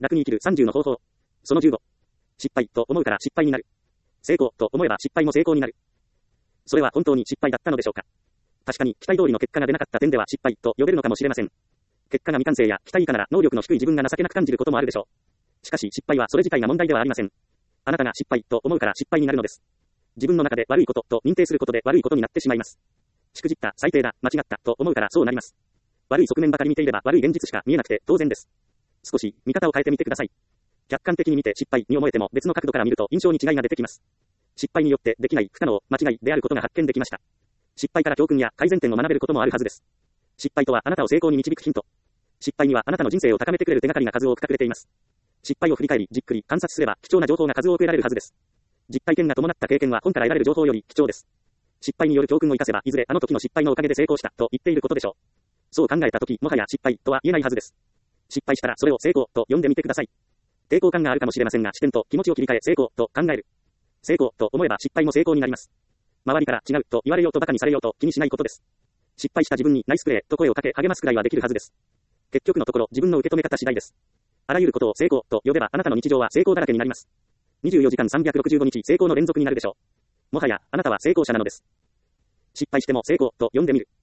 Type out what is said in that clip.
楽に生きる30の方法。その15。失敗と思うから失敗になる。成功と思えば失敗も成功になる。それは本当に失敗だったのでしょうか。確かに期待通りの結果が出なかった点では失敗と呼べるのかもしれません。結果が未完成や期待以下なら能力の低い自分が情けなく感じることもあるでしょう。しかし失敗はそれ自体が問題ではありません。あなたが失敗と思うから失敗になるのです。自分の中で悪いことと認定することで悪いことになってしまいます。しくじった、最低だ、間違ったと思うからそうなります。悪い側面ばかり見ていれば悪い現実しか見えなくて当然です。少し見方を変えてみてください。客観的に見て失敗に思えても別の角度から見ると印象に違いが出てきます。失敗によってできない、不可能、間違いであることが発見できました。失敗から教訓や改善点を学べることもあるはずです。失敗とはあなたを成功に導くヒント。失敗にはあなたの人生を高めてくれる手がかりが数多く隠れています。失敗を振り返り、じっくり観察すれば貴重な情報が数多く得られるはずです。実体験が伴った経験は本から得られる情報より貴重です。失敗による教訓を生かせばいずれあの時の失敗のおかげで成功したと言っていることでしょう。そう考えたとき、もはや失敗とは言えないはずです。失敗したらそれを成功と呼んでみてください。抵抗感があるかもしれませんが、視点と気持ちを切り替え成功と考える。成功と思えば失敗も成功になります。周りから違うと言われようと馬鹿にされようと気にしないことです。失敗した自分にナイスプレーと声をかけ励ますくらいはできるはずです。結局のところ自分の受け止め方次第です。あらゆることを成功と呼べばあなたの日常は成功だらけになります。24時間365日成功の連続になるでしょう。もはやあなたは成功者なのです。失敗しても成功と呼んでみる。